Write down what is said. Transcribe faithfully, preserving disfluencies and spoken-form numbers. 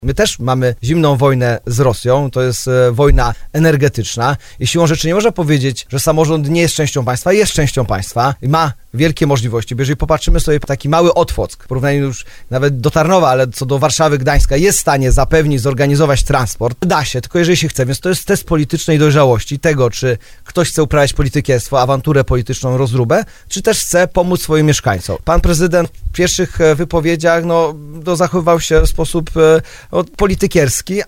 My też mamy zimną wojnę z Rosją, to jest e, wojna energetyczna i siłą rzeczy nie można powiedzieć, że samorząd nie jest częścią państwa, jest częścią państwa i ma wielkie możliwości, bo jeżeli popatrzymy sobie taki mały Otwock, w porównaniu już nawet do Tarnowa, ale co do Warszawy, Gdańska, jest w stanie zapewnić, zorganizować transport, da się, tylko jeżeli się chce, więc to jest test politycznej dojrzałości tego, czy ktoś chce uprawiać politykierstwo, awanturę polityczną, rozróbę, czy też chce pomóc swoim mieszkańcom. Pan prezydent w pierwszych wypowiedziach no, no, zachowywał się w sposób no, politykierski,